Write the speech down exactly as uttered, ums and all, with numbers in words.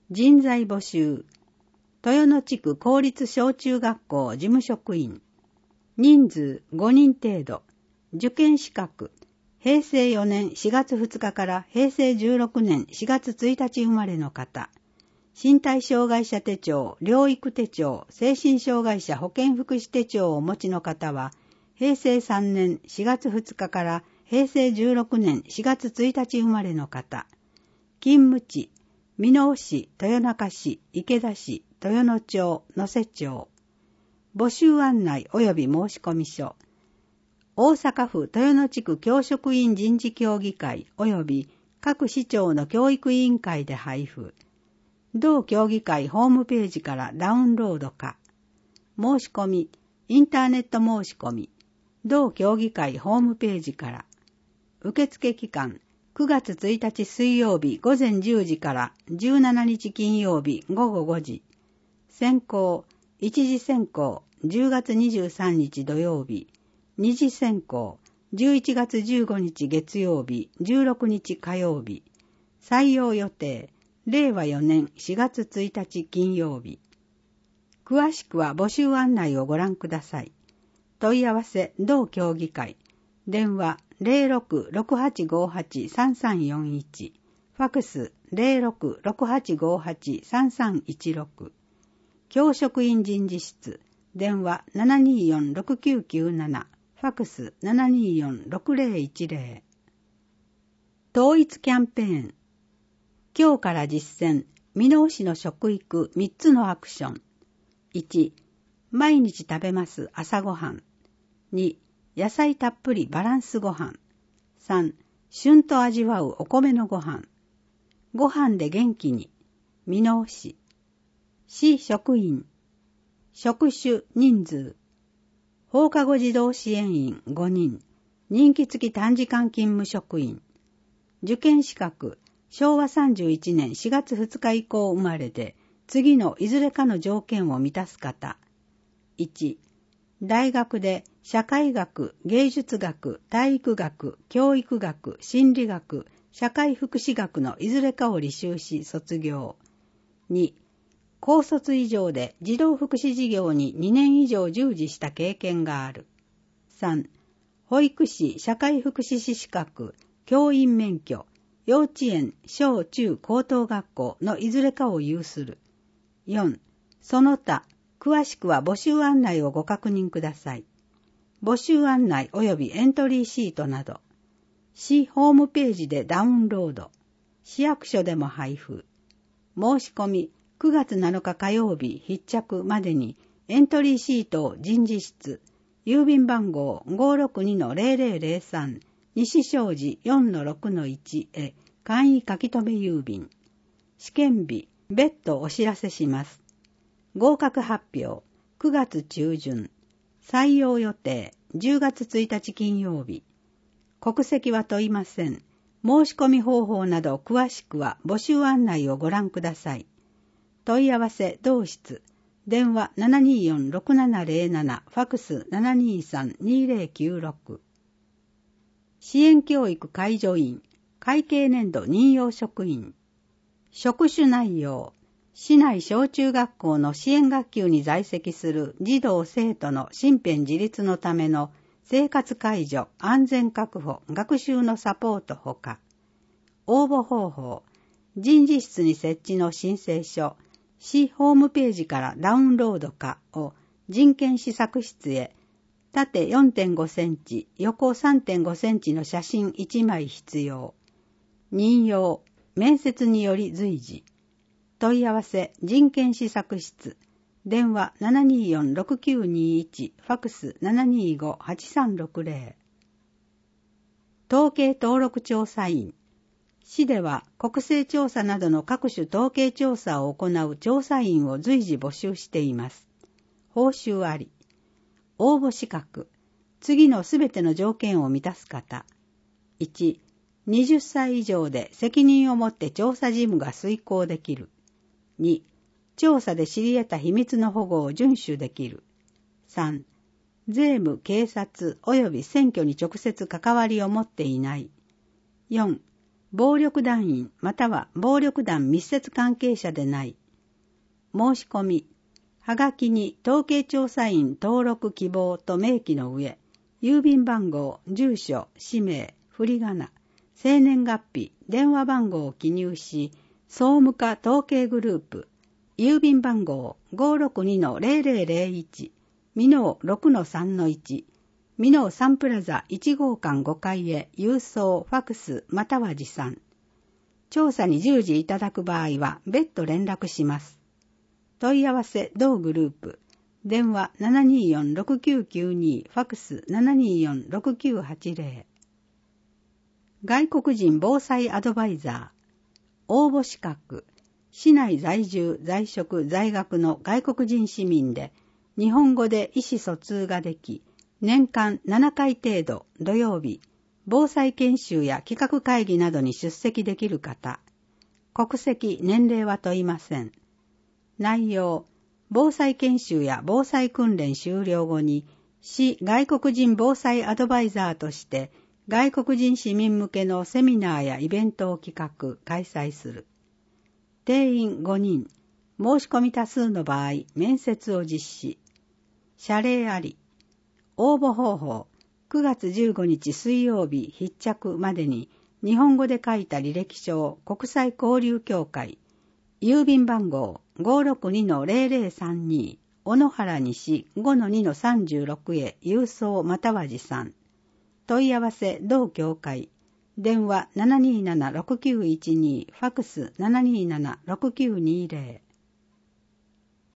人材募集。豊野地区公立小中学校事務職員。人数ごにん程度。受験資格。へいせいよねんしがつふつかからへいせいじゅうろくねんしがつついたち生まれの方。身体障害者手帳、療育手帳、精神障害者保健福祉手帳をお持ちの方は、へいせいさんねんしがつふつかからへいせいじゅうろくねんしがつついたち生まれの方。勤務地、箕面市、豊中市、池田市、豊野町、能勢町。募集案内及び申込書。大阪府豊野地区教職員人事協議会及び各市町の教育委員会で配布。同協議会ホームページからダウンロードか。申し込み、インターネット申し込み。同協議会ホームページから。受付期間、くがつついたち水曜日ごぜんじゅうじからじゅうしちにち金曜日ごごごじ。選考、一次選考、じゅうがつにじゅうさんにち土曜日。二次選考、じゅういちがつじゅうごにち月曜日、じゅうろくにち火曜日。採用予定、れいわよねんしがつついたち金曜日。詳しくは募集案内をご覧ください。問い合わせ、同協議会。電話 ゼロろく ろくはちごはち さんさんよんいち。ファクス ゼロろく ろくはちごはち さんさんいちろく。教職員人事室。電話 ななにーよん ろくきゅうきゅうなな。ファクス ななにーよん ろくぜろいちぜろ。統一キャンペーン。今日から実践、箕面市の食育みっつのアクション。いち、毎日食べます朝ごはん。に、野菜たっぷりバランスごはん。さん、旬と味わうお米のごはん。ご飯で元気に。箕面市。市職員。職種人数。放課後児童支援員ごにん。任期付き短時間勤務職員。受験資格。しょうわさんじゅういちねんしがつふつか以降生まれで、次のいずれかの条件を満たす方。いち、大学で社会学、芸術学、体育学、教育学、心理学、社会福祉学のいずれかを履修し卒業。に、高卒以上で児童福祉事業ににねん以上従事した経験がある。さん、保育士、社会福祉士資格、教員免許、幼稚園、小中高等学校のいずれかを有する。よん、その他、詳しくは募集案内をご確認ください。募集案内及びエントリーシートなど、市ホームページでダウンロード、市役所でも配布。申し込み、くがつなのか火曜日必着までにエントリーシートを人事室、郵便番号 ごーろくにのゼロゼロゼロさん、西小路 よんのろくのいち へ簡易書留郵便。試験日、別途お知らせします。合格発表、くがつ中旬。採用予定、じゅうがつついたち金曜日。国籍は問いません。申し込み方法など詳しくは募集案内をご覧ください。問い合わせ同室。電話 ななにーよん ろくななゼロなな、ファクス ななにーさん にーぜろきゅうろく。支援教育介助員、会計年度任用職員。職種内容。市内小中学校の支援学級に在籍する児童生徒の身辺自立のための生活介助、安全確保、学習のサポートほか。応募方法。人事室に設置の申請書、市ホームページからダウンロードかを人権施策室へ、縦 よんてんごセンチ、横 さんてんごセンチの写真いちまい必要。任用、面接により随時。問い合わせ、人権施策室。電話 ななにーよん ろくきゅうにいち、ファクス ななにーご はちさんろくゼロ。統計登録調査員。市では国勢調査などの各種統計調査を行う調査員を随時募集しています。報酬あり。応募資格。次のすべての条件を満たす方。いち、はたち以上で責任を持って調査事務が遂行できる。に、調査で知り得た秘密の保護を遵守できる。さん、税務、警察及び選挙に直接関わりを持っていない。よん、 暴力団員または暴力団密接関係者でない。申し込み、はがきに統計調査員登録希望と明記の上、郵便番号、住所、氏名、振り仮名、生年月日、電話番号を記入し、総務課統計グループ、郵便番号 ごーろくにのゼロゼロゼロいち、ミノー ろくのさんのいち、ミノーサンプラザいち号館ごかいへ郵送、ファクスまたは持参。調査に従事いただく場合は別途連絡します。問い合わせ同グループ、電話 ななにーよんろくきゅうきゅうに、ファクス ななにーよんろくきゅうはちゼロ。外国人防災アドバイザー、応募資格、市内在住、在職、在学の外国人市民で、日本語で意思疎通ができ、年間ななかい程度土曜日、防災研修や企画会議などに出席できる方。国籍、年齢は問いません。内容、防災研修や防災訓練終了後に、市外国人防災アドバイザーとして、外国人市民向けのセミナーやイベントを企画、開催する。定員ごにん、申し込み多数の場合、面接を実施。謝礼あり。応募方法、くがつじゅうごにち水曜日必着までに、日本語で書いた履歴書を国際交流協会、郵便番号 ごーろくにのゼロゼロさんに、小野原西 ごのにのさんじゅうろく へ郵送または持参。問い合わせ同協会、電話 ななにーななろくきゅういちに、ファクス ななにーななろくきゅうにゼロ。